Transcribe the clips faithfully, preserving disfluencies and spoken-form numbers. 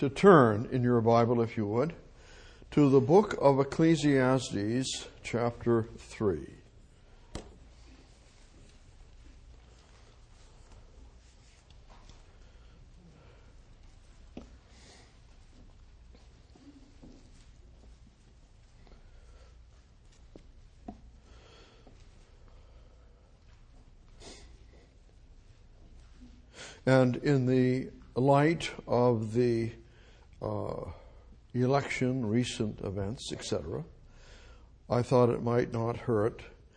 to turn in your Bible, if you would, to the book of Ecclesiastes, chapter three. And in the light of the uh, election, recent events, et cetera, I thought it might not hurt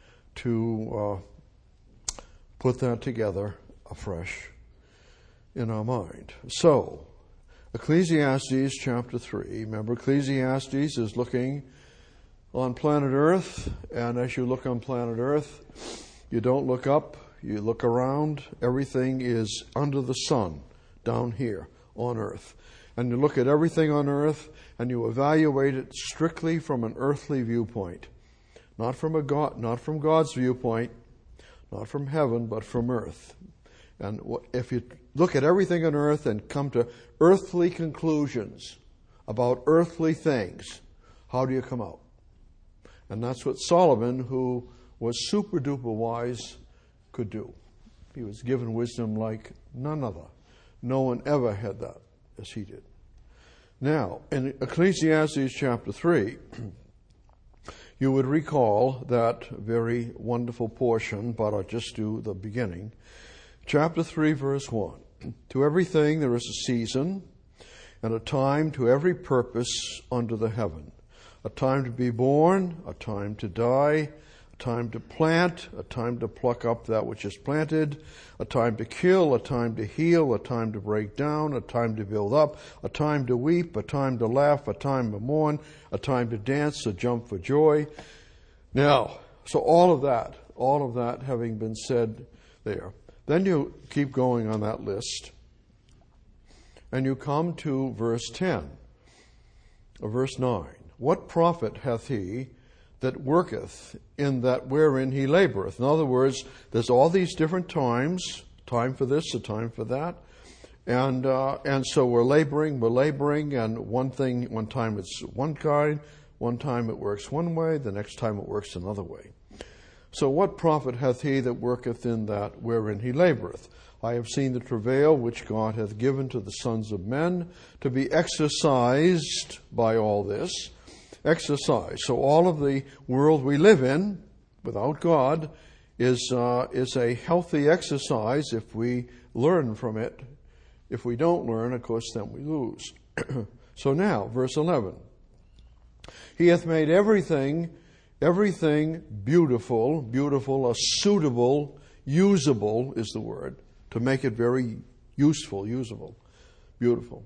to uh, put that together afresh in our mind. So, Ecclesiastes chapter three. Remember, Ecclesiastes is looking on planet Earth, and as you look on planet Earth, you don't look up. You look around, everything is under the sun down here on earth. And you look at everything on earth and you evaluate it strictly from an earthly viewpoint. Not from a God, not from God's viewpoint, not from heaven, but from earth. And if you look at everything on earth and come to earthly conclusions about earthly things, how do you come out? And that's what Solomon, who was super duper wise, could do. He was given wisdom like none other. No one ever had that as he did. Now, in Ecclesiastes chapter three, you would recall that very wonderful portion, but I'll just do the beginning. Chapter three, verse one. To everything there is a season, and a time to every purpose under the heaven. A time to be born, a time to die, a time to plant, a time to pluck up that which is planted, a time to kill, a time to heal, a time to break down, a time to build up, a time to weep, a time to laugh, a time to mourn, a time to dance, a jump for joy. Now, so all of that, all of that having been said there, then you keep going on that list, and you come to verse ten, or verse nine. What profit hath he that worketh in that wherein he laboreth? In other words, there's all these different times, time for this, a time for that. And uh, and so we're laboring, we're laboring, and one thing, one time it's one kind, one time it works one way, the next time it works another way. So what profit hath he that worketh in that wherein he laboreth? I have seen the travail which God hath given to the sons of men to be exercised by all this. Exercise. So all of the world we live in, without God, is uh, is a healthy exercise if we learn from it. If we don't learn, of course, then we lose. So now, verse eleven. He hath made everything, everything beautiful, beautiful, a suitable, usable is the word, to make it very useful, usable, beautiful.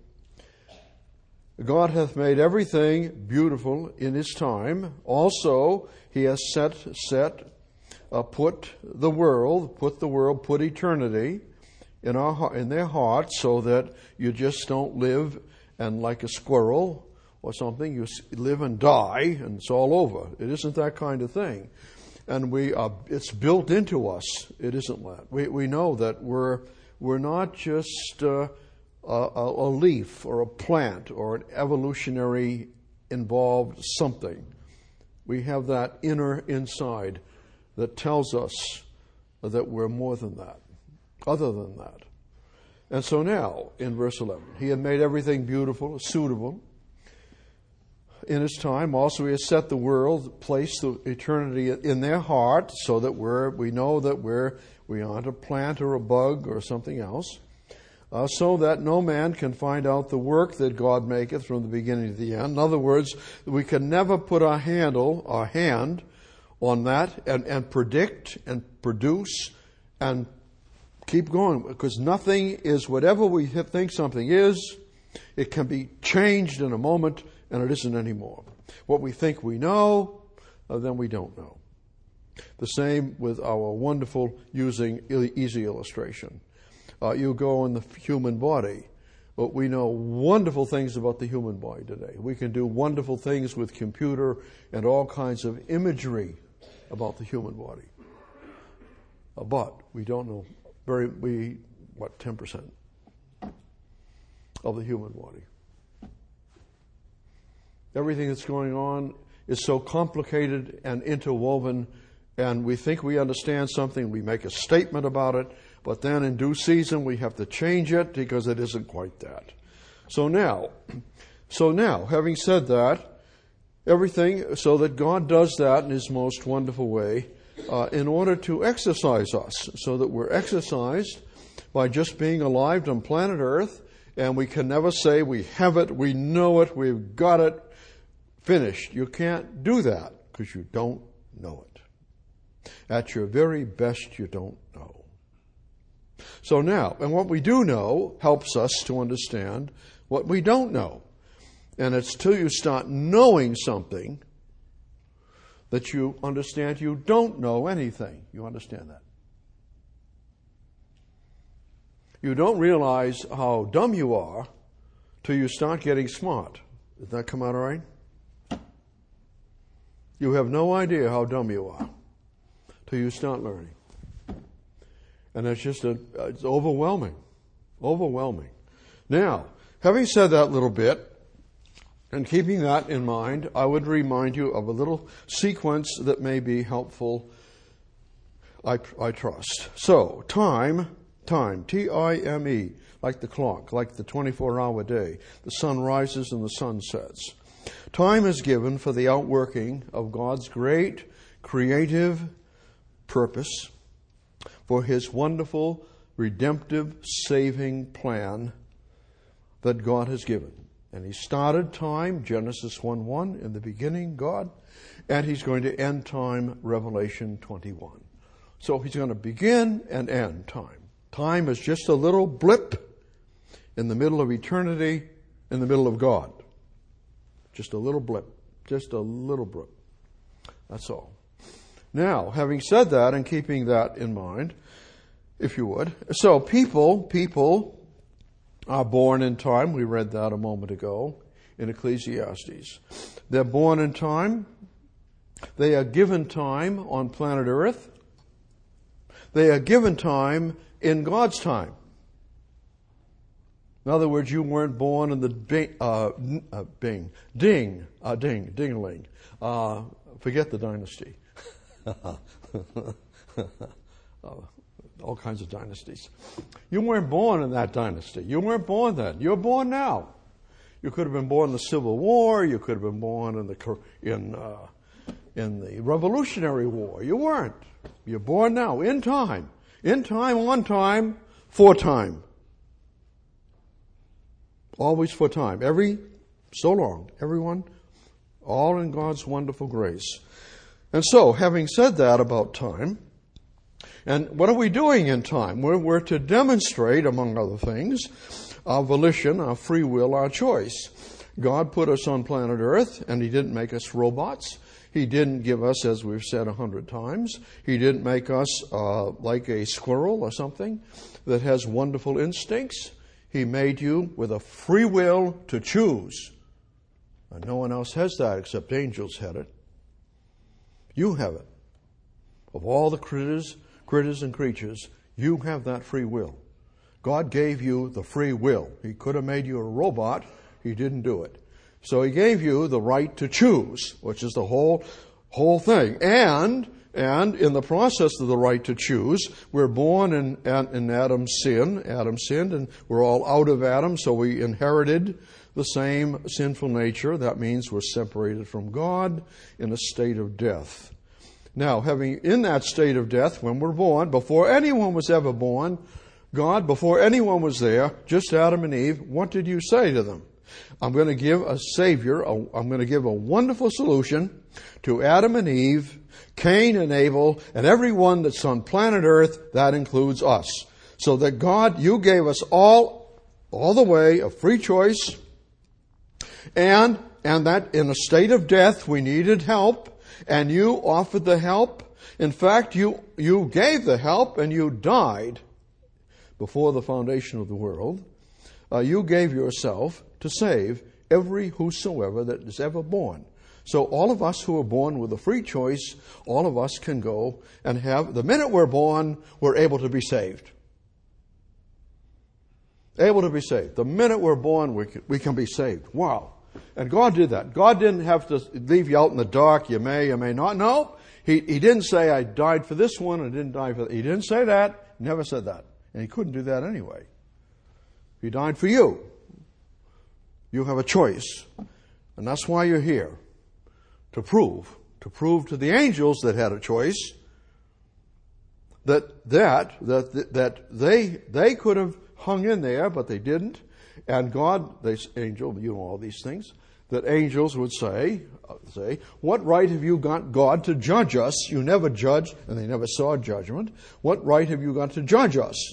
God hath made everything beautiful in his time. Also, he has set, set, uh, put the world, put the world, put eternity in our in their hearts, so that you just don't live and like a squirrel or something, you live and die and it's all over. It isn't that kind of thing, and we uh, it's built into us. It isn't that. We we know that we're we're not just. Uh, A, a leaf or a plant or an evolutionary involved something. We have that inner inside that tells us that we're more than that, other than that. And so now, in verse eleven, he had made everything beautiful, suitable in his time. Also, he has set the world, placed the eternity in their heart, so that we're, we know that we're, we aren't a plant or a bug or something else. Uh, so that no man can find out the work that God maketh from the beginning to the end. In other words, we can never put our handle, our hand on that and, and predict and produce and keep going, because nothing is whatever we think something is. It can be changed in a moment, and it isn't anymore. What we think we know, uh, then we don't know. The same with our wonderful using easy illustration. Uh, you go in the human body. But we know wonderful things about the human body today. We can do wonderful things with computer and all kinds of imagery about the human body. Uh, but we don't know very, we, what, ten percent of the human body. Everything that's going on is so complicated and interwoven, and we think we understand something, we make a statement about it, but then in due season we have to change it because it isn't quite that. So now, so now, having said that, everything, so that God does that in His most wonderful way, uh, in order to exercise us, so that we're exercised by just being alive on planet Earth, and we can never say we have it, we know it, we've got it, finished. You can't do that because you don't know it. At your very best, you don't know. So now, and what we do know helps us to understand what we don't know. And it's till you start knowing something that you understand you don't know anything. You understand that? You don't realize how dumb you are till you start getting smart. Did that come out all right? You have no idea how dumb you are till you start learning. And it's just a, it's overwhelming. Overwhelming. Now, having said that little bit, and keeping that in mind, I would remind you of a little sequence that may be helpful, I, I trust. So, time, time, T I M E, like the clock, like the twenty-four hour day. The sun rises and the sun sets. Time is given for the outworking of God's great creative purpose, for His wonderful redemptive saving plan that God has given. And He started time, Genesis one one, in the beginning, God, and He's going to end time, Revelation twenty-one. So He's going to begin and end time. Time is just a little blip in the middle of eternity, in the middle of God. Just a little blip. Just a little blip. That's all. Now, having said that and keeping that in mind, if you would. So people, people are born in time. We read that a moment ago in Ecclesiastes. They're born in time. They are given time on planet Earth. They are given time in God's time. In other words, you weren't born in the bing, uh, uh, bing, ding, uh, ding, ding-a-ling. Uh, forget the dynasty. uh, all kinds of dynasties. You weren't born in that dynasty. You weren't born then. You're born now. You could have been born in the Civil War. You could have been born in the in uh, in the Revolutionary War. You weren't. You're born now, in time, in time, on time, for time. Always for time. Every so long. Everyone, all in God's wonderful grace. And so, having said that about time, and what are we doing in time? We're, we're to demonstrate, among other things, our volition, our free will, our choice. God put us on planet Earth, and He didn't make us robots. He didn't give us, as we've said a hundred times, He didn't make us uh, like a squirrel or something that has wonderful instincts. He made you with a free will to choose. And no one else has that except angels had it. You have it. Of all the critters, critters and creatures, you have that free will. God gave you the free will. He could have made you a robot. He didn't do it. So He gave you the right to choose, which is the whole whole thing. And and in the process of the right to choose, we're born in, in Adam's sin. Adam sinned, and we're all out of Adam, so we inherited the same sinful nature. That means we're separated from God in a state of death. Now, having in that state of death, when we're born, before anyone was ever born, God, before anyone was there, just Adam and Eve, what did you say to them? I'm going to give a Savior, a, I'm going to give a wonderful solution to Adam and Eve, Cain and Abel, and everyone that's on planet Earth. That includes us. So that God, you gave us all, all the way, a free choice, and, and that in a state of death we needed help, and you offered the help. In fact, you, you gave the help and you died before the foundation of the world. Uh, you gave yourself to save every whosoever that is ever born. So all of us who are born with a free choice, all of us can go and have, the minute we're born, we're able to be saved. Able to be saved. The minute we're born, we can, we can be saved. Wow. And God did that. God didn't have to leave you out in the dark. You may, you may not. No. He, he didn't say, I died for this one, I didn't die for that. He didn't say that. He never said that. And he couldn't do that anyway. He died for you. You have a choice. And that's why you're here. To prove. To prove to the angels that had a choice that that that that they they could have hung in there, but they didn't. And God, this angel, you know all these things, that angels would say, say, what right have you got, God, to judge us? You never judged, and they never saw judgment. What right have you got to judge us?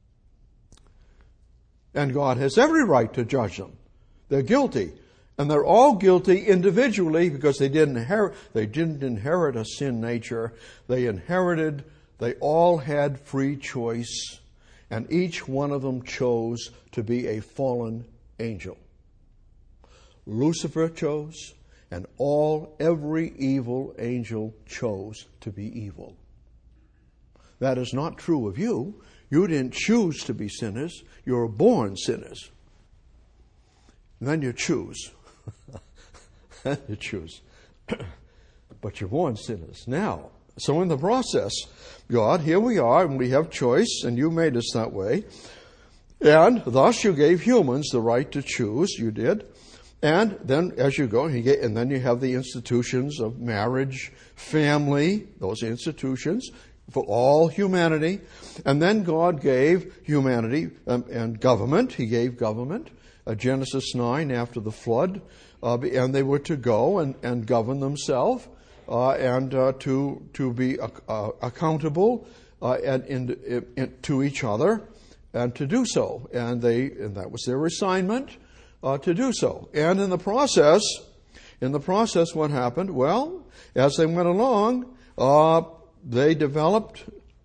And God has every right to judge them. They're guilty. And they're all guilty individually because they didn't inherit, they didn't inherit a sin nature. They inherited, they all had free choice. And each one of them chose to be a fallen angel. Lucifer chose, and all, every evil angel chose to be evil. That is not true of you. You didn't choose to be sinners. You were born sinners. And then you choose. you choose. But you're born sinners. Now, so in the process, God, here we are, and we have choice, and you made us that way. And thus you gave humans the right to choose. You did. And then as you go, and then you have the institutions of marriage, family, those institutions for all humanity. And then God gave humanity um, and government. He gave government. Uh, Genesis nine, after the flood. Uh, and they were to go and, and govern themselves uh, and uh, to to be uh, accountable uh, and in, in, to each other and to do so. And they and that was their assignment. Uh, to do so. And in the process, in the process, what happened? Well, as they went along, uh, they developed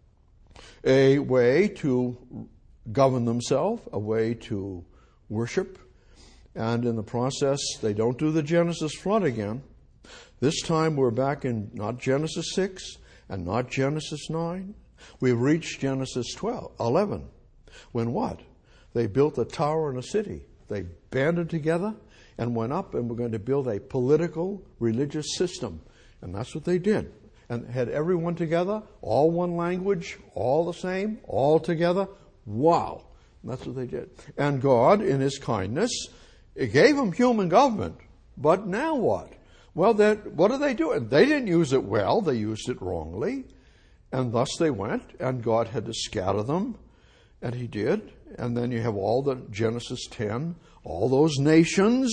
a way to govern themselves, a way to worship. And in the process, they don't do the Genesis flood again. This time we're back in not Genesis six and not Genesis nine. We've reached Genesis twelve, eleven. When what? They built a tower and a city. They banded together and went up and were going to build a political, religious system. And that's what they did. And had everyone together, all one language, all the same, all together. Wow. And that's what they did. And God, in His kindness, gave them human government. But now what? Well, what are they doing? They didn't use it well. They used it wrongly. And thus they went, and God had to scatter them. And He did. And then you have all the Genesis ten, all those nations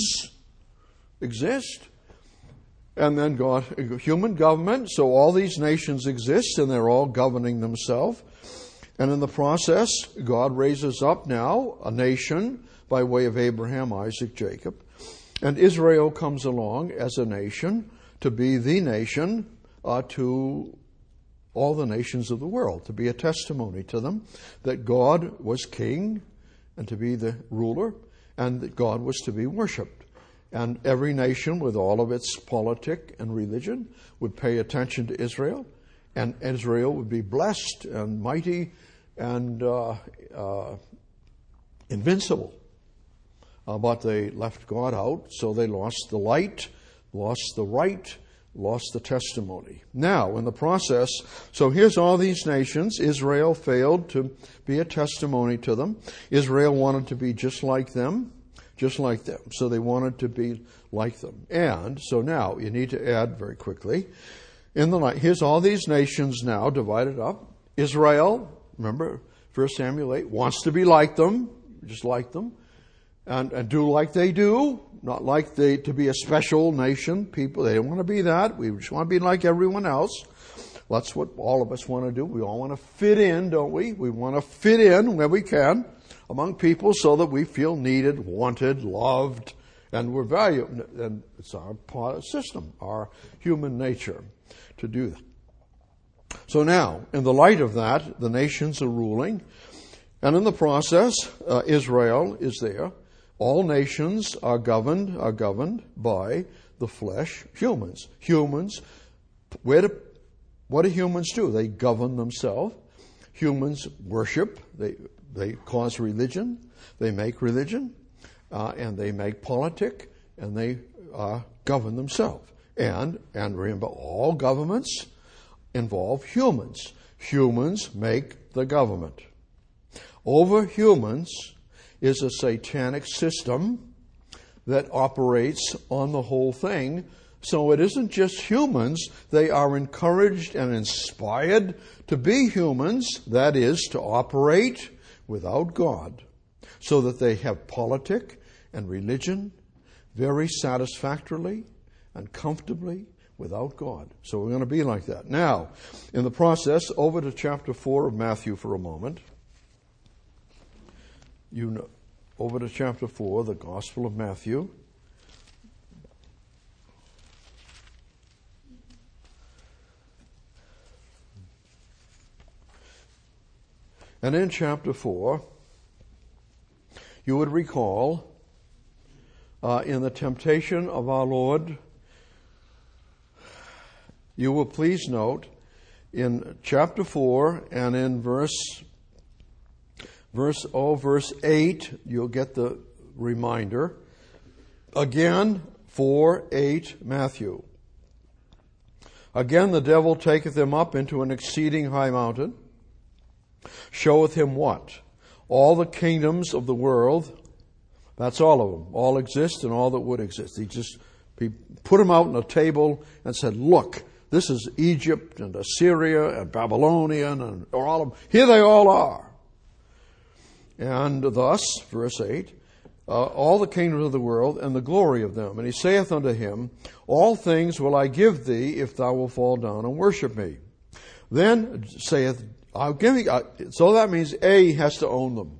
exist. And then God, human government, so all these nations exist and they're all governing themselves. And in the process, God raises up now a nation by way of Abraham, Isaac, Jacob. And Israel comes along as a nation to be the nation uh, to all the nations of the world, to be a testimony to them that God was king and to be the ruler, and that God was to be worshipped. And every nation with all of its politic and religion would pay attention to Israel, and Israel would be blessed and mighty and uh, uh, invincible. Uh, but they left God out, so they lost the light, lost the right, lost the testimony. Now, in the process, so here's all these nations. Israel failed to be a testimony to them. Israel wanted to be just like them, just like them. So they wanted to be like them. And so now you need to add very quickly, in the here's all these nations now divided up. Israel, remember, First Samuel eight, wants to be like them, just like them, and, and do like they do. Not like they to be a special nation, people. They don't want to be that. We just want to be like everyone else. That's what all of us want to do. We all want to fit in, don't we? We want to fit in where we can among people so that we feel needed, wanted, loved, and we're valued. And it's our part of the system, our human nature to do that. So now, in the light of that, the nations are ruling. And in the process, uh, Israel is there. All nations are governed are governed by the flesh, humans. Humans, where do, what do humans do? They govern themselves. Humans worship. They they cause religion. They make religion, uh, and they make politic, and they uh, govern themselves. And, and remember, all governments involve humans. Humans make the government. Over humans is a satanic system that operates on the whole thing. So it isn't just humans. They are encouraged and inspired to be humans, that is, to operate without God, so that they have politic and religion very satisfactorily and comfortably without God. So we're going to be like that. Now, in the process, over to chapter four of Matthew for a moment. You know, over to chapter four, the Gospel of Matthew. And in chapter four, you would recall uh, in the temptation of our Lord, you will please note in chapter four and in verse verse oh verse eight, you'll get the reminder. Again, four eight Matthew. Again the devil taketh him up into an exceeding high mountain, showeth him what? All the kingdoms of the world. That's all of them. All exist and all that would exist. He just he put them out on a table and said, look, this is Egypt and Assyria and Babylonian and all of them. Here they all are. And thus, verse eight, uh, all the kingdoms of the world and the glory of them. And he saith unto him, all things will I give thee if thou wilt fall down and worship me. Then saith, I'll give you, uh, so that means A has to own them.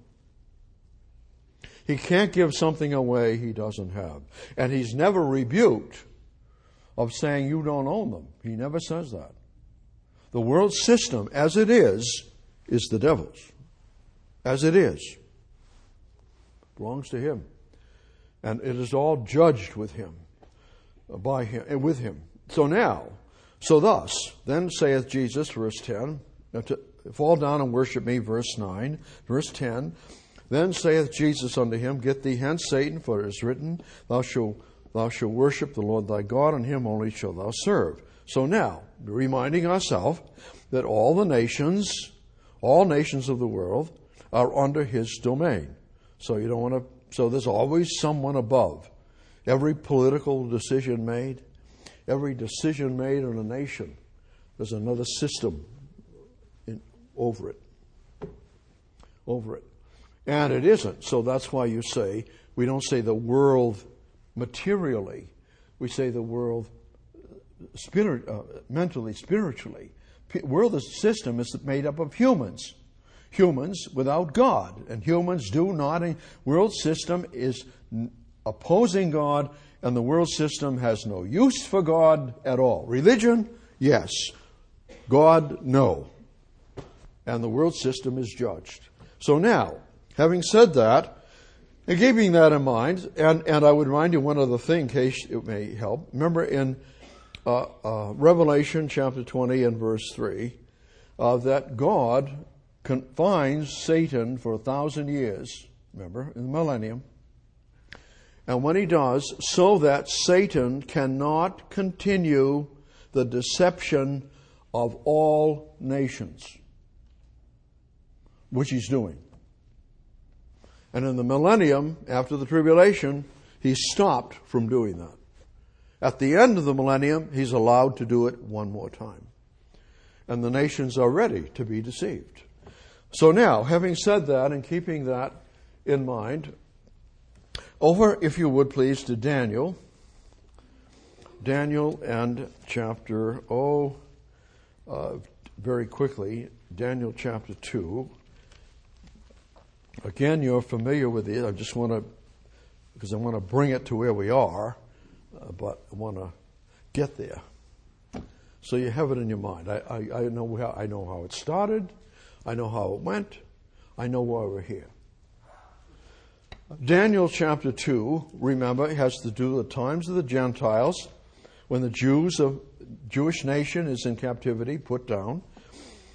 He can't give something away he doesn't have. And he's never rebuked of saying you don't own them. He never says that. The world system, as it is, is the devil's. As it is. Belongs to him. And it is all judged with him. By him, and with him. So now, so thus, then saith Jesus, verse ten, to fall down and worship me, verse nine, verse ten, then saith Jesus unto him, get thee hence, Satan, for it is written, thou shalt Thou shalt worship the Lord thy God, and him only shalt thou serve. So now, reminding ourselves that all the nations, all nations of the world, are under his domain. So you don't want to. So there's always someone above. Every political decision made, every decision made in a nation, there's another system in, over it, over it, and it isn't. So that's why you say we don't say the world materially, we say the world spirit, uh, mentally, spiritually. P- world system is made up of humans. Humans without God. And humans do not. World system is n- opposing God, and the world system has no use for God at all. Religion, yes. God, no. And the world system is judged. So now, having said that, and keeping that in mind, and, and I would remind you one other thing in case it may help. Remember in uh, uh, Revelation chapter twenty and verse three, uh, that God confines Satan for a thousand years, remember, in the millennium. And when he does, so that Satan cannot continue the deception of all nations, which he's doing. And in the millennium, after the tribulation, he stopped from doing that. At the end of the millennium, he's allowed to do it one more time. And the nations are ready to be deceived. So now, having said that and keeping that in mind, over, if you would please, to Daniel. Daniel and chapter, oh, uh, very quickly, Daniel chapter two. Again, you're familiar with it. I just want to, because I want to bring it to where we are, uh, but I want to get there. So you have it in your mind. I, I, I know how I know how it started. I know how it went. I know why we're here. Daniel chapter two, remember, has to do with the times of the Gentiles, when the Jews of Jewish nation is in captivity, put down.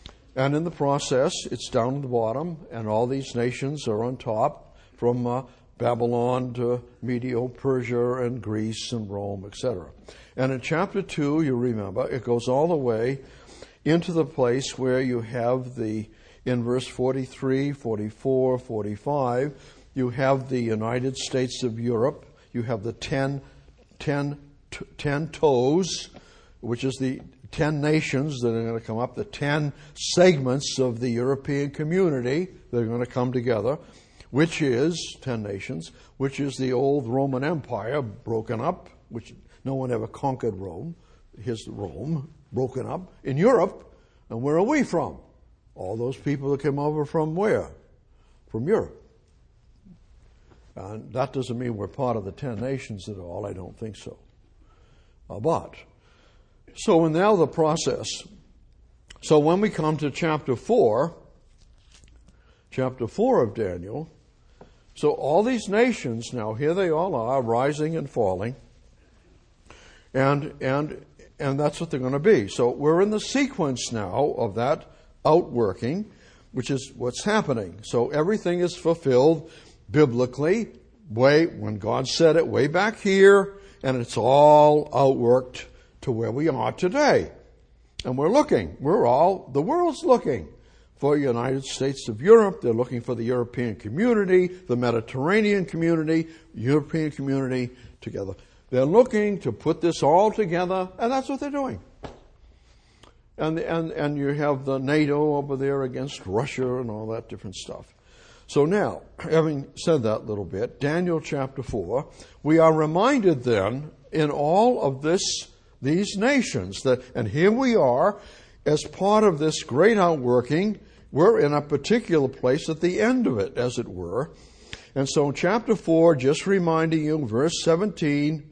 And in the process, it's down at the bottom, and all these nations are on top, from uh, Babylon to Medo-Persia and Greece and Rome, et cetera. And in chapter two, you remember, it goes all the way into the place where you have the, in verse forty-three, forty-four, forty-five, you have the United States of Europe. You have the ten, ten, t- ten toes, which is the ten nations that are going to come up, the ten segments of the European community that are going to come together, which is, ten nations, which is the old Roman Empire broken up, which no one ever conquered Rome, his Rome, broken up in Europe. And where are we from? All those people that came over from where? From Europe. And that doesn't mean we're part of the ten nations at all. I don't think so. Uh, but, so now the process. So when we come to chapter four, chapter four of Daniel, so all these nations now, here they all are, rising and falling. And, and, and that's what they're going to be. So we're in the sequence now of that outworking, which is what's happening. So everything is fulfilled biblically, way when God said it way back here, and it's all outworked to where we are today. And we're looking, we're all, the world's looking for the United States of Europe. They're looking for the European community, the Mediterranean community, European community together. They're looking to put this all together, and that's what they're doing. And, and, and you have the NATO over there against Russia and all that different stuff. So now, having said that little bit, Daniel chapter four, we are reminded then in all of this, these nations that, and here we are as part of this great outworking, we're in a particular place at the end of it, as it were. And so in chapter four, just reminding you, verse seventeen,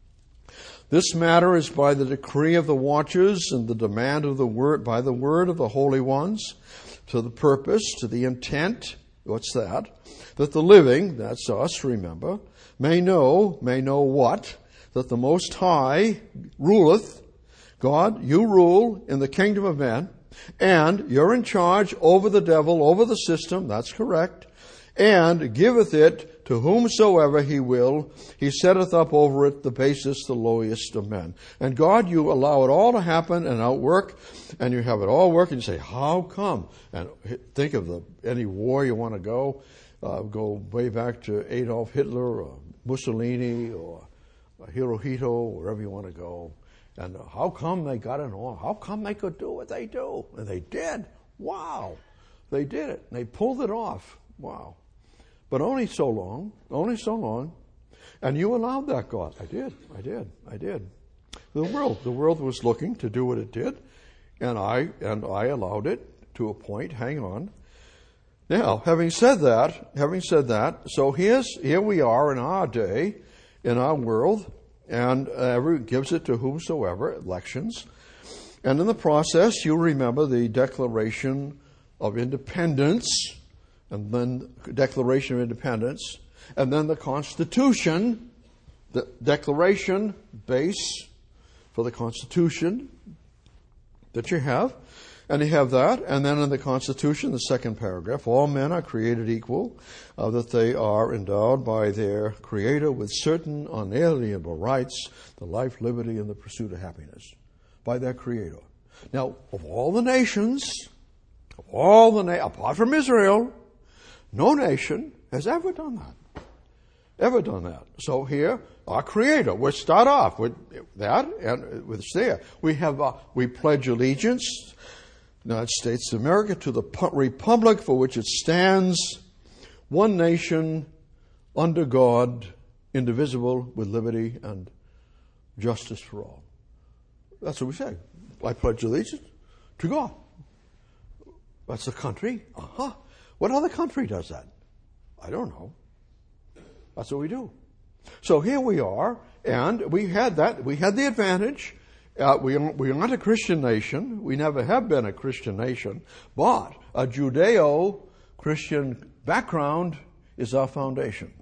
this matter is by the decree of the watchers and the demand of the word, by the word of the holy ones, to the purpose, to the intent, what's that? That the living, that's us, remember, may know, may know what? That the Most High ruleth. God, you rule in the kingdom of men, and you're in charge over the devil, over the system, that's correct, and giveth it to whomsoever he will. He setteth up over it the basest, the lowest of men. And God, you allow it all to happen and outwork, and you have it all work, and you say, how come? And think of the any war you want to go, uh, go way back to Adolf Hitler or Mussolini or Hirohito, wherever you want to go. And how come they got it on? How come they could do what they do? And they did. Wow. They did it. And they pulled it off. Wow. But only so long, only so long. And you allowed that, God. I did, I did, I did. The world, the world was looking to do what it did, and I, and I allowed it to a point. Hang on. Now, having said that, having said that, so here's, here we are in our day, in our world, and every gives it to whomsoever, elections. And in the process, you remember the Declaration of Independence, and then Declaration of Independence, and then the Constitution, the Declaration base for the Constitution that you have, and you have that, and then in the Constitution, the second paragraph, all men are created equal, uh, that they are endowed by their Creator with certain unalienable rights, the life, liberty, and the pursuit of happiness, by their Creator. Now, of all the nations, of all the na- apart from Israel, no nation has ever done that. Ever done that. So here, our Creator, we'll start off with that, and with there. We have, uh, we pledge allegiance, United States of America, to the republic for which it stands, one nation, under God, indivisible, with liberty and justice for all. That's what we say. I pledge allegiance to God. That's the country. Uh-huh. What other country does that? I don't know. That's what we do. So here we are, and we had that. We had the advantage. Uh, we, we aren't a Christian nation. We never have been a Christian nation. But a Judeo-Christian background is our foundation.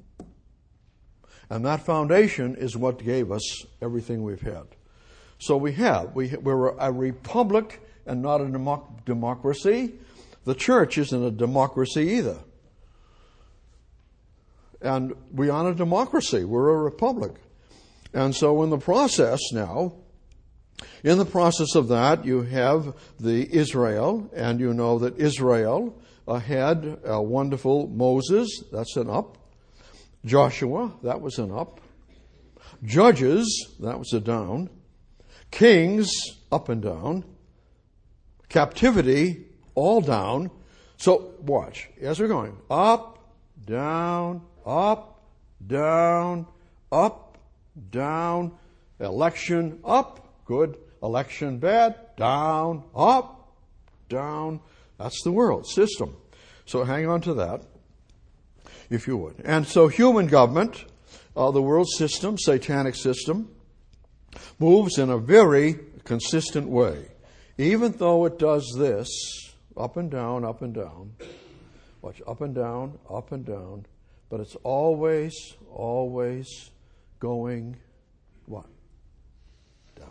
And that foundation is what gave us everything we've had. So we have. We, we're a republic and not a democ- democracy. The church isn't a democracy either. And we aren't a democracy. We're a republic. And so in the process now, in the process of that, you have the Israel, and you know that Israel uh, had a wonderful Moses, that's an up. Joshua, that was an up. Judges, that was a down. Kings, up and down. Captivity, all down. So watch, as we're going, up, down, up, down, up, down, election, up, good, election, bad, down, up, down. That's the world system. So hang on to that, if you would. And so human government, uh, the world system, satanic system, moves in a very consistent way. Even though it does this, up and down, up and down, watch, up and down, up and down, but it's always, always going, what? Down.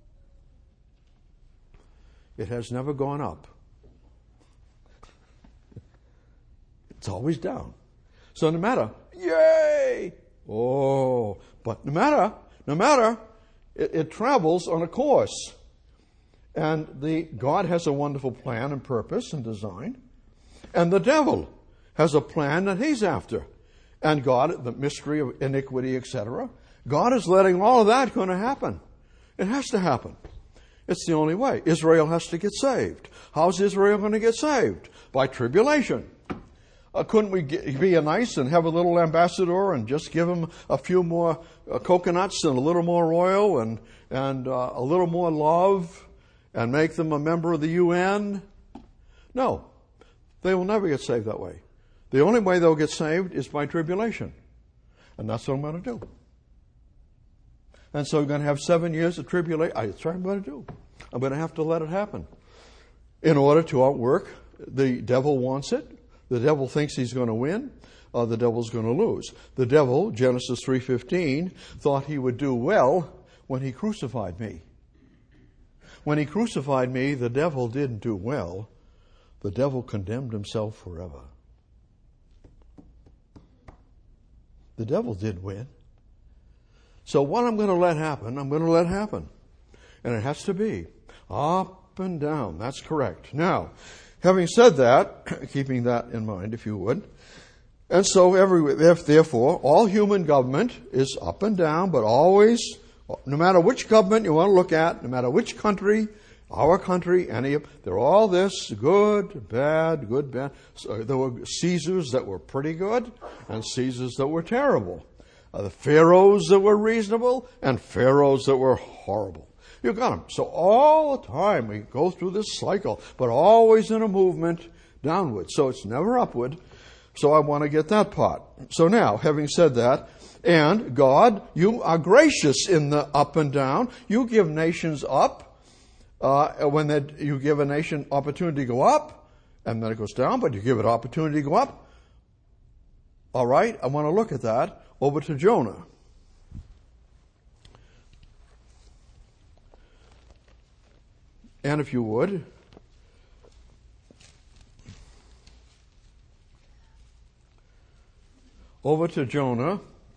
It has never gone up. It's always down. So no matter, yay! Oh, but no matter, no matter, it, it travels on a course. And the God has a wonderful plan and purpose and design. And the devil has a plan that he's after. And God, the mystery of iniquity, et cetera, God is letting all of that going to happen. It has to happen. It's the only way. Israel has to get saved. How's Israel going to get saved? By tribulation. Uh, couldn't we get, be nice and have a little ambassador and just give him a few more uh, coconuts and a little more oil and, and uh, a little more love and make them a member of the U N? No. They will never get saved that way. The only way they'll get saved is by tribulation. And that's what I'm going to do. And so we're going to have seven years of tribulation. That's what I'm going to do. I'm going to have to let it happen. In order to outwork, the devil wants it. The devil thinks he's going to win. Uh, the devil's going to lose. The devil, Genesis three fifteen, thought he would do well when he crucified me. When he crucified me, the devil didn't do well. The devil condemned himself forever. The devil did win. So what I'm going to let happen, I'm going to let happen. And it has to be up and down. That's correct. Now, having said that, keeping that in mind, if you would, and so every, therefore, all human government is up and down, but always, no matter which government you want to look at, no matter which country, our country, any of, they're all this, good, bad, good, bad. So there were Caesars that were pretty good, and Caesars that were terrible. Uh, the pharaohs that were reasonable, and pharaohs that were horrible. You got them. So all the time we go through this cycle, but always in a movement downward. So it's never upward. So I want to get that part. So now, having said that, and God, you are gracious in the up and down. You give nations up uh, when they, you give a nation opportunity to go up, and then it goes down, but you give it opportunity to go up. All right, I want to look at that. Over to Jonah. And if you would, over to Jonah,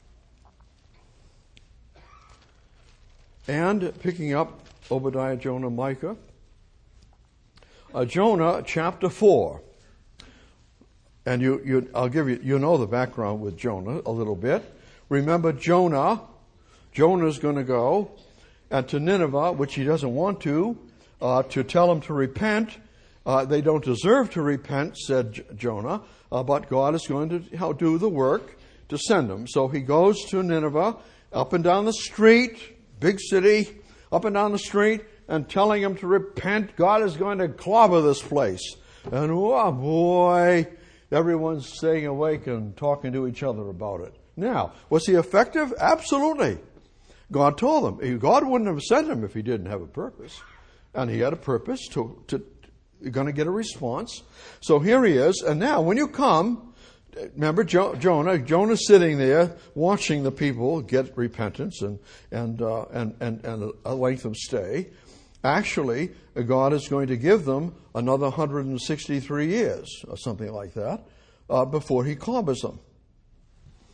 and picking up Obadiah, Jonah, Micah, uh, Jonah chapter four. And you, you, I'll give you, you know the background with Jonah a little bit. Remember Jonah, Jonah's going to go and to Nineveh, which he doesn't want to, uh, to tell them to repent. Uh, they don't deserve to repent, said J- Jonah, uh, but God is going to do the work to send them. So he goes to Nineveh, up and down the street, big city, up and down the street, and telling them to repent. God is going to clobber this place. And oh boy, everyone's staying awake and talking to each other about it. Now, was he effective? Absolutely. God told them. God wouldn't have sent him if he didn't have a purpose. And he had a purpose to, to, you're going to get a response. So here he is. And now, when you come, remember jo- Jonah, Jonah's sitting there watching the people get repentance and, and, uh, and, and, and a length of stay. Actually, God is going to give them another one hundred sixty-three years or something like that uh, before he clobbers them.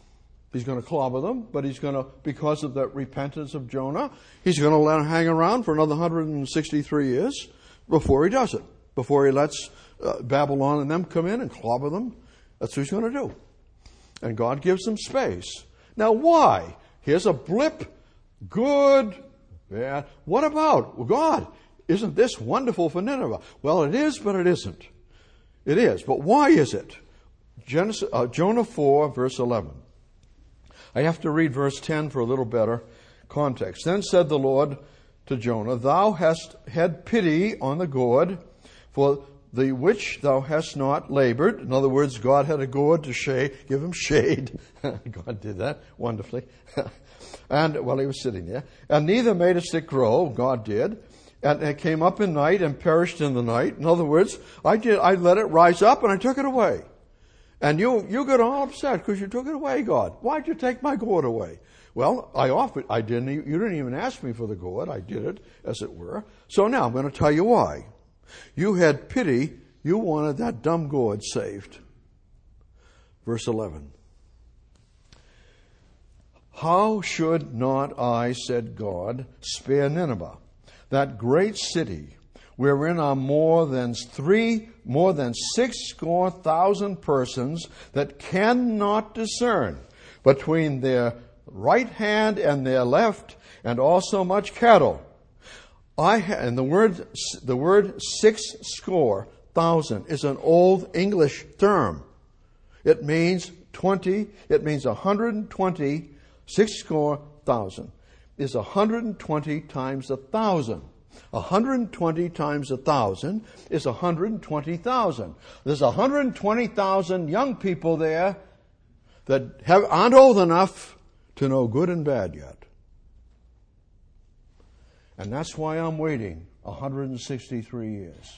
He's going to clobber them, but he's going to, because of the repentance of Jonah, he's going to let them hang around for another one hundred sixty-three years before he does it, before he lets uh, Babylon and them come in and clobber them. That's what he's going to do. And God gives them space. Now, why? Here's a blip. Good. Bad. What about? Well, God, isn't this wonderful for Nineveh? Well, it is, but it isn't. It is. But why is it? Genesis, uh, Jonah four, verse eleven. I have to read verse ten for a little better context. Then said the Lord to Jonah, Thou hast had pity on the gourd, for the which thou hast not labored. In other words, God had a gourd to shade, give him shade. God did that wonderfully. And while well, he was sitting there. And neither made a stick grow, God did. And it came up in night and perished in the night. In other words, I did, I let it rise up and I took it away. And you, you got all upset because you took it away, God. Why'd you take my gourd away? Well, I offered, I didn't, you didn't even ask me for the gourd. I did it, as it were. So now I'm going to tell you why. You had pity. You wanted that dumb gourd saved. Verse eleven. How should not I, said God, spare Nineveh, that great city, wherein are more than three, more than six score thousand persons that cannot discern between their right hand and their left, and also much cattle. I ha- and the word the word six score thousand is an old English term. It means twenty. It means a hundred and twenty. Six score thousand is a hundred and twenty times a thousand. A hundred and twenty times a thousand is a hundred and twenty thousand. There's a hundred and twenty thousand young people there that have, aren't old enough to know good and bad yet. And that's why I'm waiting one hundred sixty-three years.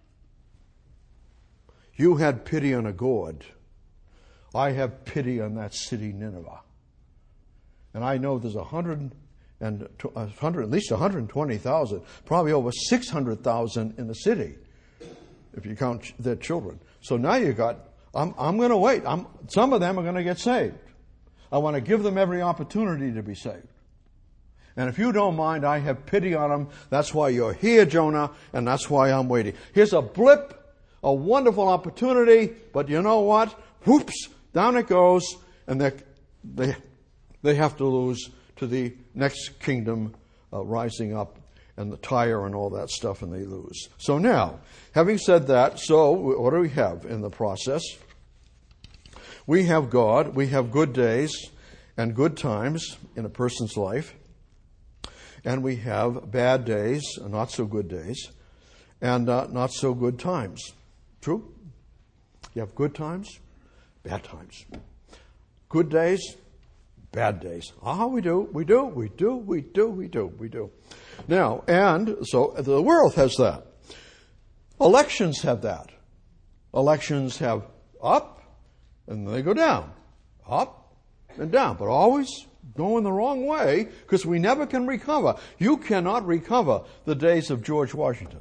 You had pity on a gourd. I have pity on that city, Nineveh. And I know there's a hundred and a hundred, at least one hundred twenty thousand, probably over six hundred thousand in the city, if you count their children. So now you got. I'm, I'm going to wait. I'm, some of them are going to get saved. I want to give them every opportunity to be saved. And if you don't mind, I have pity on them. That's why you're here, Jonah, and that's why I'm waiting. Here's a blip, a wonderful opportunity, but you know what? Whoops, down it goes, and they they they have to lose to the next kingdom uh, rising up, and the Tyre and all that stuff, and they lose. So now, having said that, so what do we have in the process? We have God, we have good days and good times in a person's life, and we have bad days, not so good days, and uh, not so good times. True? You have good times, bad times. Good days, bad days. Ah, we do, we do, we do, we do, we do, we do. Now, and so the world has that. Elections have that. Elections have up, and they go down. Up and down, but always going the wrong way, because we never can recover. You cannot recover the days of George Washington.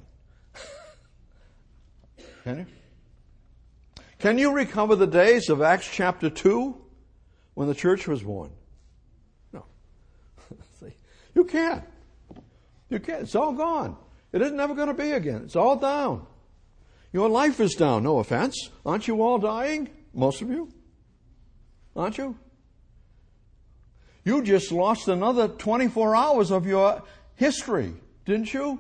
Can you? Can you recover the days of Acts chapter two, when the church was born? No. You can't. You can't. It's all gone. It is never going to be again. It's all down. Your life is down, no offense. Aren't you all dying? Most of you? Aren't you? You just lost another twenty-four hours of your history, didn't you?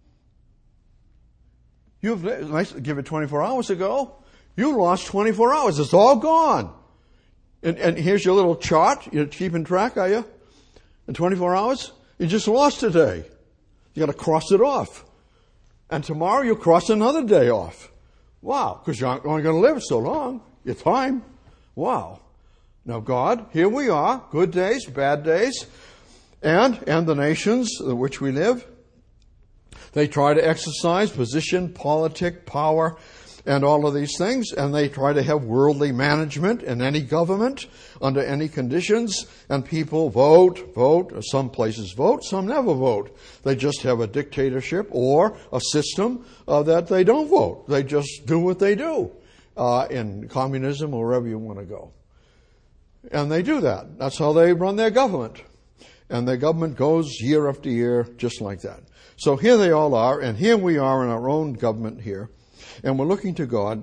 You've nice to give it twenty-four hours ago. You lost twenty-four hours. It's all gone. And, and here's your little chart. You're keeping track, are you? In twenty-four hours? You just lost a day. You got to cross it off. And tomorrow you'll cross another day off. Wow. Because you're only going to live so long. Your time. Wow. Now God, here we are. Good days, bad days. And, and the nations in which we live. They try to exercise position, politic, power, and all of these things. And they try to have worldly management in any government, under any conditions. And people vote, vote. Some places vote, some never vote. They just have a dictatorship or a system uh, that they don't vote. They just do what they do uh, in communism or wherever you want to go. And they do that. That's how they run their government. And their government goes year after year just like that. So here they all are, and here we are in our own government here, and we're looking to God.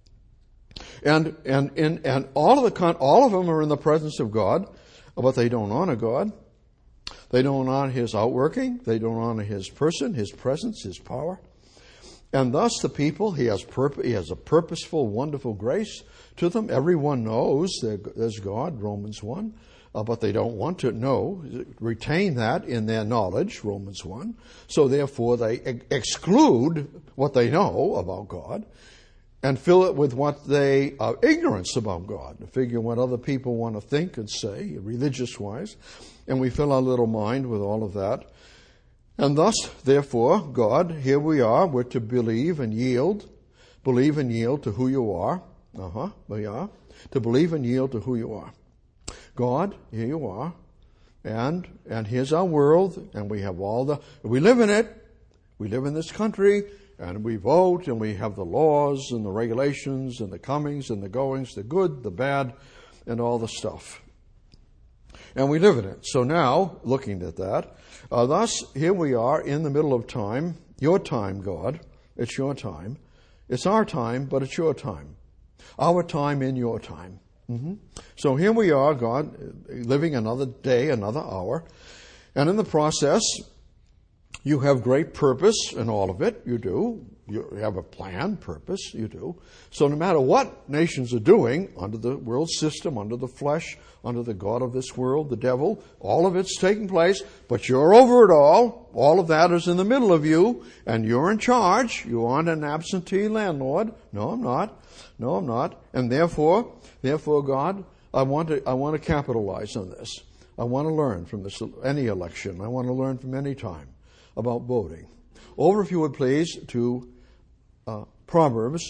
And and and, and all of the con- all of them are in the presence of God, but they don't honor God. They don't honor His outworking. They don't honor His person, His presence, His power. And thus the people, He has purpose, He has a purposeful, wonderful grace to them. Everyone knows there's God, Romans one, uh, but they don't want to know, retain that in their knowledge, Romans one. So therefore they ex- exclude what they know about God and fill it with what they are ignorance about God, figure what other people want to think and say, religious-wise, and we fill our little mind with all of that. And thus, therefore, God, here we are, we're to believe and yield, believe and yield to who you are. Uh-huh, we are. To believe and yield to who you are. God, here you are, and and here's our world, and we have all the, we live in it, we live in this country, and we vote, and we have the laws and the regulations and the comings and the goings, the good, the bad, and all the stuff. And we live in it. So now, looking at that, uh, thus, here we are in the middle of time, your time, God, it's your time. It's our time, but it's your time. Our time in your time. Mm-hmm. So here we are, God, living another day, another hour. And in the process, you have great purpose in all of it. You do. You have a plan, purpose. You do. So no matter what nations are doing under the world system, under the flesh, under the god of this world, the devil, all of it's taking place, but you're over it all. All of that is in the middle of you, and you're in charge. You aren't an absentee landlord. No, I'm not. No, I'm not. And therefore, therefore, God, I want to, I want to capitalize on this. I want to learn from this, any election. I want to learn from any time about voting. Over, if you would please, to uh, Proverbs.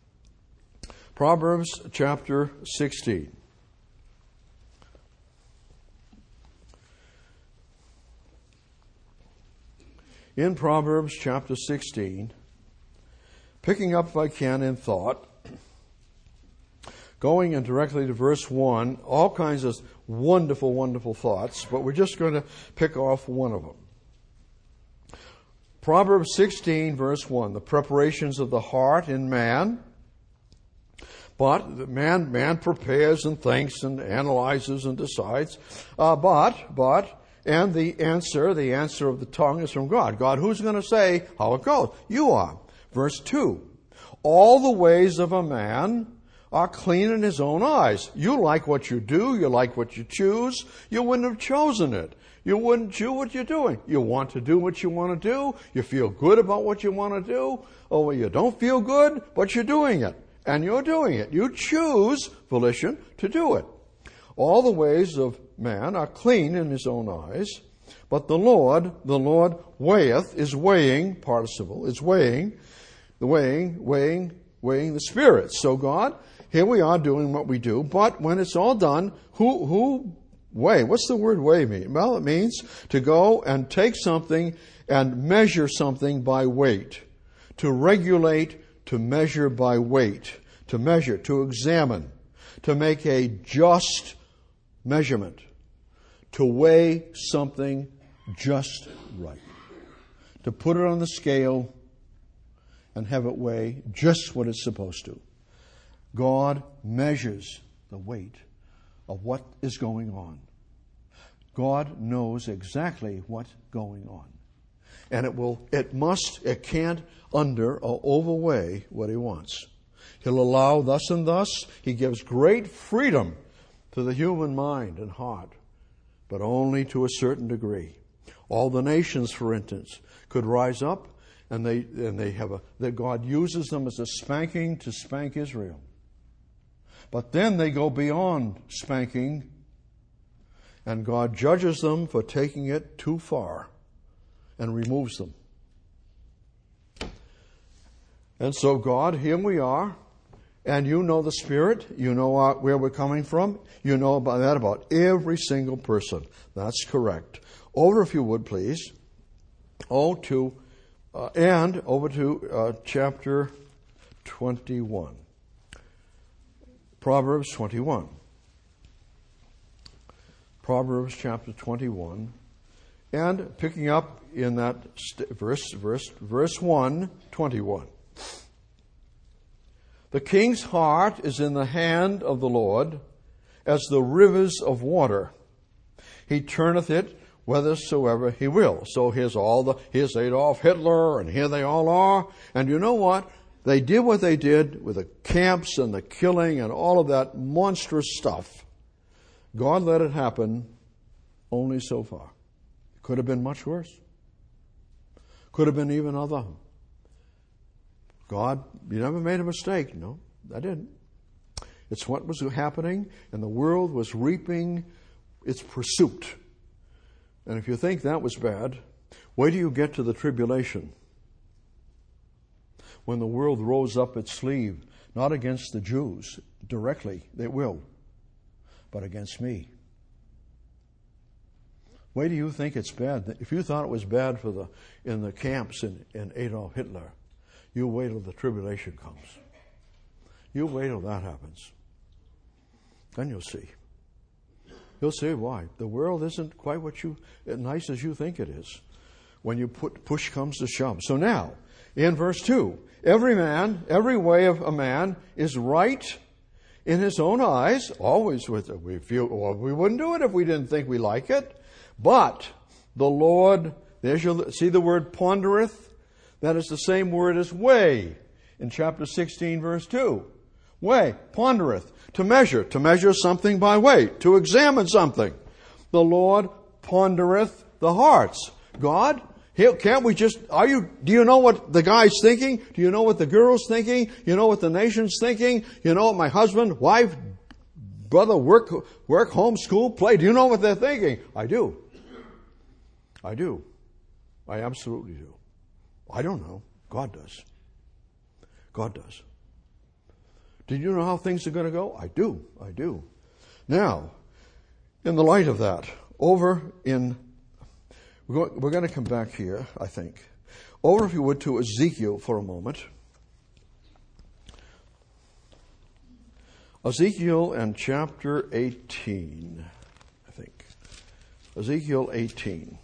Proverbs chapter sixteen. In Proverbs chapter sixteen, picking up if I can in thought, going in directly to verse one, all kinds of wonderful, wonderful thoughts, but we're just going to pick off one of them. Proverbs sixteen, verse one, the preparations of the heart in man. But man, man prepares and thinks and analyzes and decides. Uh, but, but, and the answer, the answer of the tongue is from God. God, who's going to say how it goes? You are. Verse two, all the ways of a man are clean in his own eyes. You like what you do. You like what you choose. You wouldn't have chosen it. You wouldn't do what you're doing. You want to do what you want to do. You feel good about what you want to do. Oh, well, you don't feel good, but you're doing it. And you're doing it. You choose, volition, to do it. All the ways of man are clean in his own eyes, but the Lord, the Lord weigheth, is weighing, participle, is weighing, the weighing, weighing, weighing the spirits. So God, here we are doing what we do, but when it's all done, who, who weigh? What's the word weigh mean? Well, it means to go and take something and measure something by weight, to regulate, to measure by weight, to measure, to examine, to make a just measurement, to weigh something just right, to put it on the scale and have it weigh just what it's supposed to. God measures the weight of what is going on. God knows exactly what's going on. And it will, it must, it can't under or overweigh what He wants. He'll allow thus and thus. He gives great freedom to the human mind and heart, but only to a certain degree. All the nations, for instance, could rise up, and they and they have a that God uses them as a spanking to spank Israel. But then they go beyond spanking, and God judges them for taking it too far and removes them. And so God, here we are, and you know the Spirit, you know where we're coming from, you know about that about every single person. That's correct. Over, if you would, please. Oh, to, uh, and over to uh, chapter twenty-one. Proverbs twenty-one. Proverbs chapter twenty-one, and picking up in that st- verse, verse, verse one, twenty-one. The king's heart is in the hand of the Lord, as the rivers of water. He turneth it whithersoever he will. So here's all the, here's Adolf Hitler, and here they all are. And you know what? They did what they did with the camps and the killing and all of that monstrous stuff. God let it happen only so far. It could have been much worse. Could have been even other. God, you never made a mistake. No, I didn't. It's what was happening, and the world was reaping its pursuit. And if you think that was bad, wait till you get to the tribulation. When the world rolls up its sleeve, not against the Jews directly, they will, but against me. Wait till you think it's bad. If you thought it was bad for the in the camps in, in Adolf Hitler, you wait till the tribulation comes. You wait till that happens. Then you'll see. You'll see why. The world isn't quite what you as nice as you think it is when you put push comes to shove. So now, in verse two, every man, every way of a man is right in his own eyes. Always with it. We feel, well, we wouldn't do it if we didn't think we like it. But the Lord, there's your, see the word pondereth? That is the same word as weigh in chapter sixteen, verse two. Weigh, pondereth, to measure, to measure something by weight, to examine something. The Lord pondereth the hearts. God, can't we just, are you, do you know what the guy's thinking? Do you know what the girl's thinking? You know what the nation's thinking? You know what my husband, wife, brother, work, work, home, school, play, do you know what they're thinking? I do. I do. I absolutely do. I don't know. God does. God does. Did you know how things are going to go? I do. I do. Now, in the light of that, over in, we're going, we're going to come back here, I think. Over, if you would, to Ezekiel for a moment. Ezekiel and chapter eighteen, I think. Ezekiel eighteen.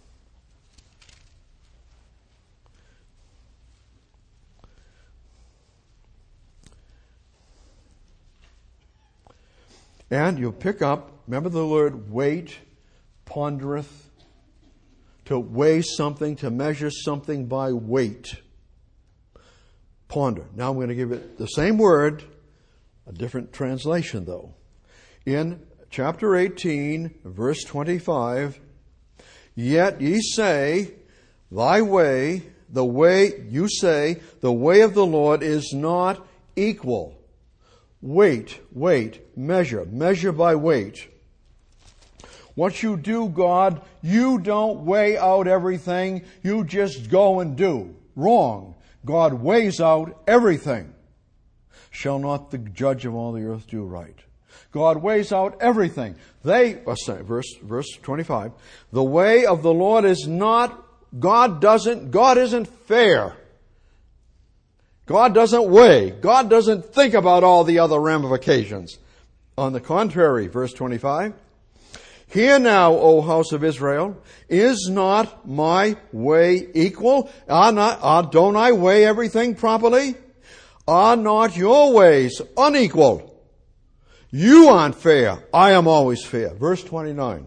And you pick up, remember the word weight, pondereth, to weigh something, to measure something by weight. Ponder. Now I'm going to give it the same word, a different translation though. In chapter eighteen, verse twenty-five, yet ye say, thy way, the way, you say, the way of the Lord is not equal. Weight, weight, measure, measure by weight. What you do, God, you don't weigh out everything. You just go and do. Wrong. God weighs out everything. Shall not the judge of all the earth do right? God weighs out everything. They, verse, verse twenty-five, the way of the Lord is not, God doesn't, God isn't fair. God doesn't weigh. God doesn't think about all the other ramifications. On the contrary, verse twenty-five, hear now, O house of Israel, is not my way equal? Are not, are, don't I weigh everything properly? Are not your ways unequal? You aren't fair. I am always fair. Verse twenty-nine.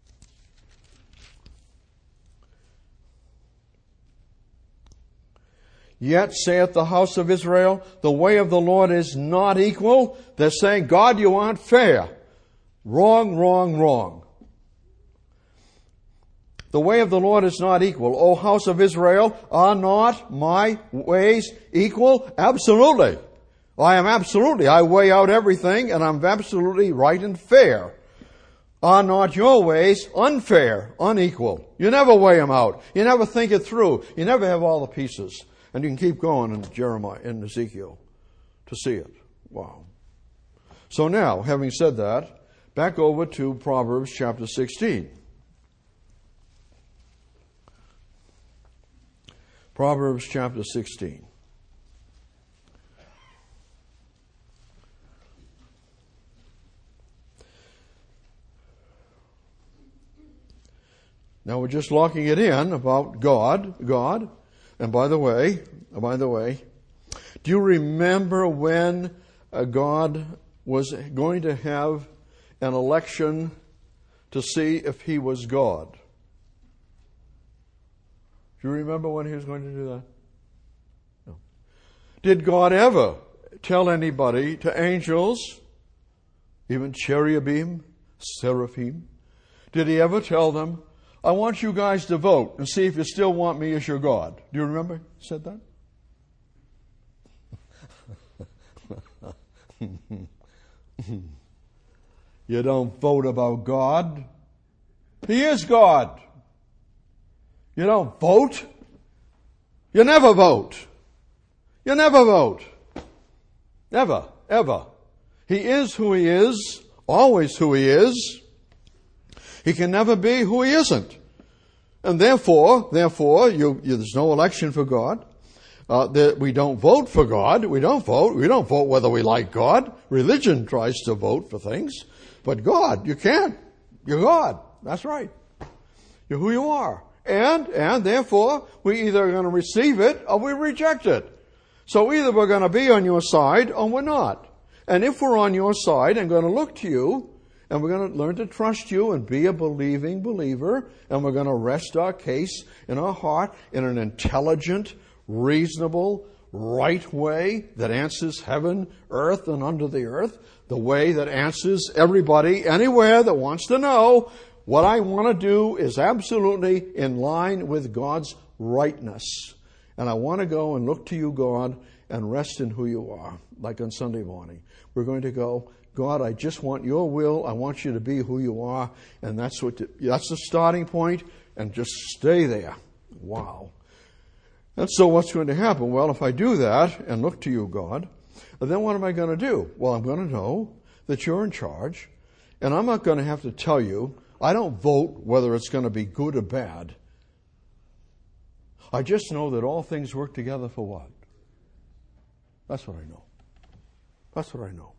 Yet saith the house of Israel, the way of the Lord is not equal. They're saying, God, you aren't fair. Wrong, wrong, wrong. The way of the Lord is not equal. O house of Israel, are not my ways equal? Absolutely. I am absolutely. I weigh out everything and I'm absolutely right and fair. Are not your ways unfair, unequal? You never weigh them out. You never think it through. You never have all the pieces. And you can keep going in Jeremiah, in Ezekiel, to see it. Wow. So now, having said that, back over to Proverbs chapter sixteen. Proverbs chapter sixteen. we're just locking it in about God, God. And by the way, by the way, do you remember when uh, God was going to have an election to see if he was God? Do you remember when he was going to do that? No. Did God ever tell anybody, to angels, even cherubim, seraphim, did he ever tell them, I want you guys to vote and see if you still want me as your God? Do you remember he said that? You don't vote about God. He is God. You don't vote. You never vote. You never vote. Never, ever. He is who he is, always who he is. He can never be who he isn't. And therefore, therefore, you, you, there's no election for God. Uh, that we don't vote for God. We don't vote. We don't vote whether we like God. Religion tries to vote for things. But God, you can't. You're God. That's right. You're who you are. And, and therefore, we either are going to receive it or we reject it. So either we're going to be on your side or we're not. And if we're on your side and going to look to you, and we're going to learn to trust you and be a believing believer, and we're going to rest our case in our heart in an intelligent, reasonable, right way that answers heaven, earth, and under the earth, the way that answers everybody anywhere that wants to know what I want to do is absolutely in line with God's rightness. And I want to go and look to you, God, and rest in who you are, like on Sunday morning. We're going to go, God, I just want your will. I want you to be who you are. And that's what the, that's the starting point, and just stay there. Wow. And so what's going to happen? Well, if I do that and look to you, God, then what am I going to do? Well, I'm going to know that you're in charge, and I'm not going to have to tell you, I don't vote whether it's going to be good or bad. I just know that all things work together for what? That's what I know. That's what I know.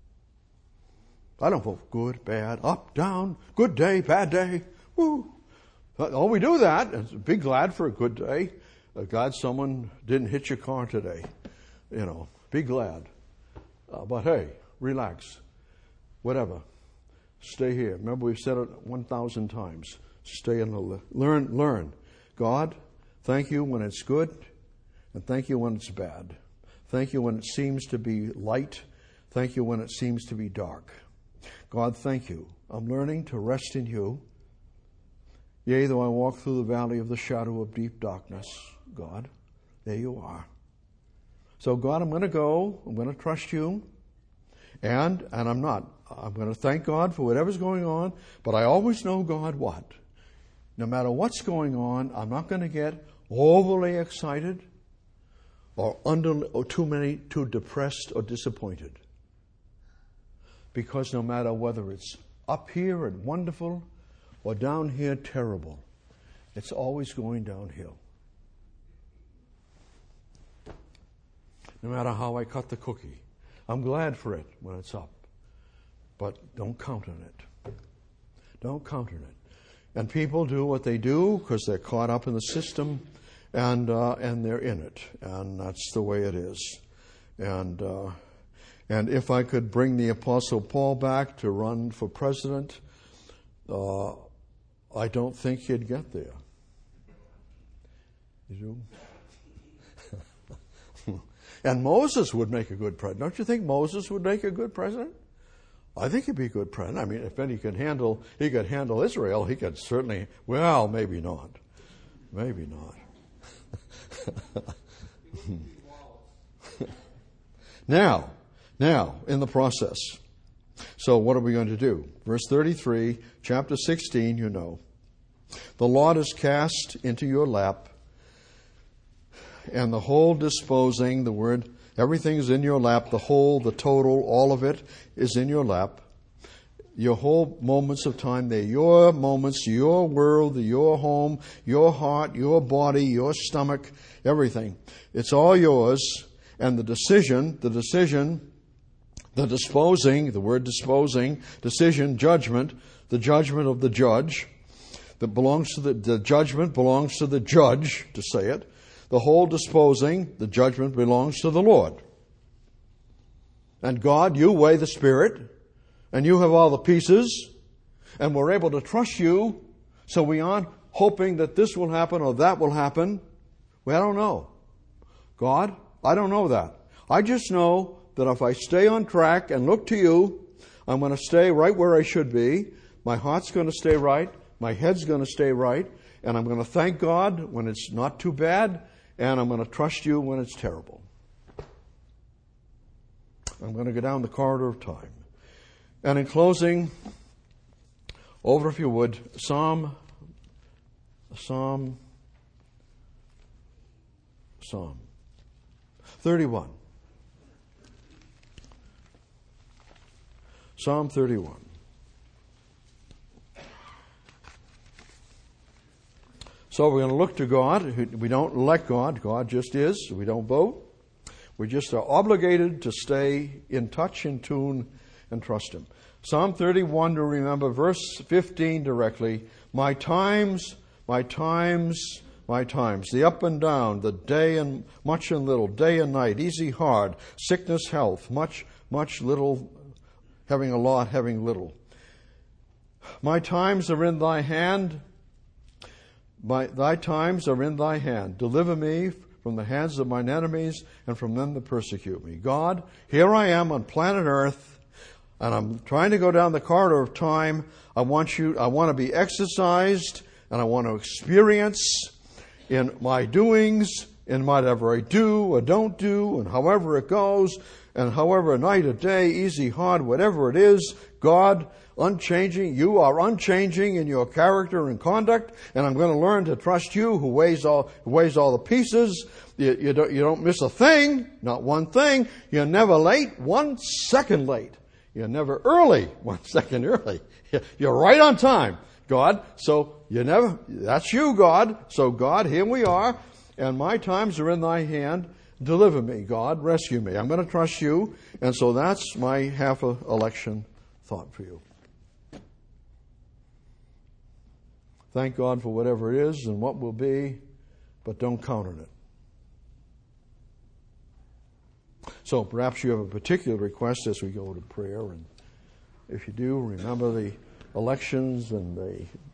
I don't vote good, bad, up, down, good day, bad day. Woo. Oh, we do that. And be glad for a good day. Uh, God, someone didn't hit your car today. You know, be glad. Uh, but hey, relax. Whatever. Stay here. Remember, we've said it one thousand times. Stay in the, learn, learn. God, thank you when it's good, and thank you when it's bad. Thank you when it seems to be light. Thank you when it seems to be dark. God, thank you. I'm learning to rest in you. Yea, though I walk through the valley of the shadow of deep darkness, God, there you are. So, God, I'm going to go. I'm going to trust you. And, and I'm not. I'm going to thank God for whatever's going on. But I always know, God, what? No matter what's going on, I'm not going to get overly excited or under or too many, too depressed or disappointed. Because no matter whether it's up here and wonderful or down here terrible, it's always going downhill. No matter how I cut the cookie, I'm glad for it when it's up. But don't count on it. Don't count on it. And people do what they do because they're caught up in the system, and uh, and they're in it, and that's the way it is. And uh, and if I could bring the Apostle Paul back to run for president, uh, I don't think he'd get there. You do? And Moses would make a good president. Don't you think Moses would make a good president? I think he'd be a good president. I mean, if any could handle, he could handle Israel, he could certainly, well, maybe not. Maybe not. now, now, in the process. So what are we going to do? Verse thirty-three, chapter sixteen, you know. The lot is cast into your lap, and the whole disposing, the word, everything is in your lap, the whole, the total, all of it is in your lap. Your whole moments of time, they're your moments, your world, your home, your heart, your body, your stomach, everything. It's all yours. And the decision, the decision, the disposing, the word disposing, decision, judgment, the judgment of the judge, that belongs to the, the judgment belongs to the judge, to say it. The whole disposing, the judgment belongs to the Lord. And God, you weigh the Spirit, and you have all the pieces, and we're able to trust you, so we aren't hoping that this will happen or that will happen. Well, I don't know. God, I don't know that. I just know that if I stay on track and look to you, I'm going to stay right where I should be. My heart's going to stay right. My head's going to stay right. And I'm going to thank God when it's not too bad. And I'm going to trust you when it's terrible. I'm going to go down the corridor of time. And in closing, over if you would, Psalm, Psalm, Psalm thirty-one. Psalm thirty-one. So we're going to look to God. We don't elect God. God just is. We don't vote. We just are obligated to stay in touch, in tune, and trust Him. Psalm thirty-one, to remember, verse fifteen directly. My times, my times, my times. The up and down, the day and much and little, day and night, easy, hard, sickness, health, much, much, little, having a lot, having little. My times are in thy hand. My, thy times are in thy hand. Deliver me from the hands of mine enemies and from them that persecute me. God, here I am on planet Earth, and I'm trying to go down the corridor of time. I want you, I want to be exercised, and I want to experience in my doings, in whatever I do or don't do, and however it goes, and however night or day, easy, hard, whatever it is, God, unchanging. You are unchanging in your character and conduct, and I'm going to learn to trust you, who weighs all who weighs all the pieces. You, you don't you don't miss a thing, not one thing. You're never late, one second late. You're never early, one second early. You're right on time, God. So you never. That's you, God. So God, here we are, and my times are in thy hand. Deliver me, God. Rescue me. I'm going to trust you, and so that's my half a election thought for you. Thank God for whatever it is and what will be, but don't count on it. So perhaps you have a particular request as we go to prayer, and if you do, remember the elections and the